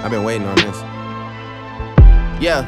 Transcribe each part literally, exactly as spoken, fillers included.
I've been waiting on this. Yeah.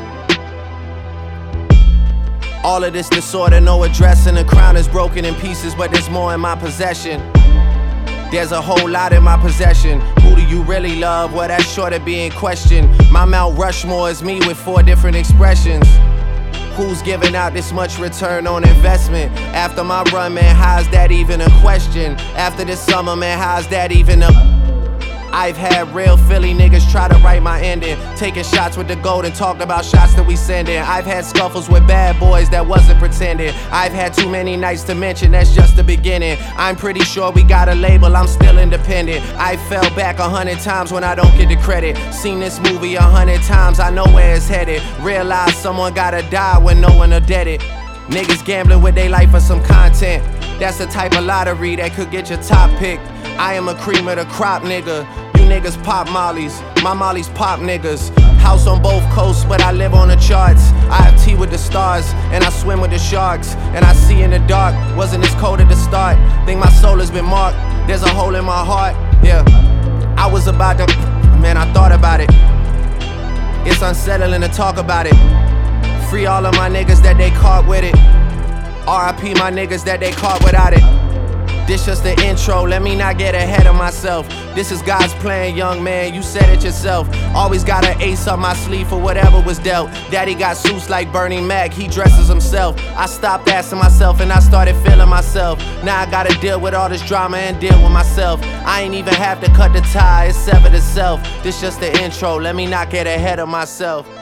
All of this disorder, no address, and the crown is broken in pieces, but there's more in my possession. There's a whole lot in my possession. Who do you really love? Well, that's sure to be in question. My Mount Rushmore is me with four different expressions. Who's giving out this much return on investment? After my run, man, how's that even a question? After this summer, man, how's that even a... I've had real Philly niggas try to write my ending, taking shots with the gold and talked about shots that we sending. I've had scuffles with bad boys that wasn't pretending. I've had too many nights to mention, that's just the beginning. I'm pretty sure we got a label, I'm still independent. I fell back a hundred times when I don't get the credit. Seen this movie a hundred times, I know where it's headed. Realize someone gotta die when no one will dead it. Niggas gambling with their life for some content. That's the type of lottery that could get your top pick. I am a cream of the crop, nigga. You niggas pop mollies, my mollies pop niggas. House on both coasts, but I live on the charts. I have tea with the stars, and I swim with the sharks. And I see in the dark, wasn't this cold at the start. Think my soul has been marked, there's a hole in my heart. Yeah, I was about to, man, I thought about it. It's unsettling to talk about it. Free all of my niggas that they caught with it. R I P my niggas that they caught without it. This just the intro, let me not get ahead of myself. This is God's plan, young man, you said it yourself. Always got an ace up my sleeve for whatever was dealt. Daddy got suits like Bernie Mac, he dresses himself. I stopped asking myself and I started feeling myself. Now I gotta deal with all this drama and deal with myself. I ain't even have to cut the tie, it's severed itself. This just the intro, let me not get ahead of myself.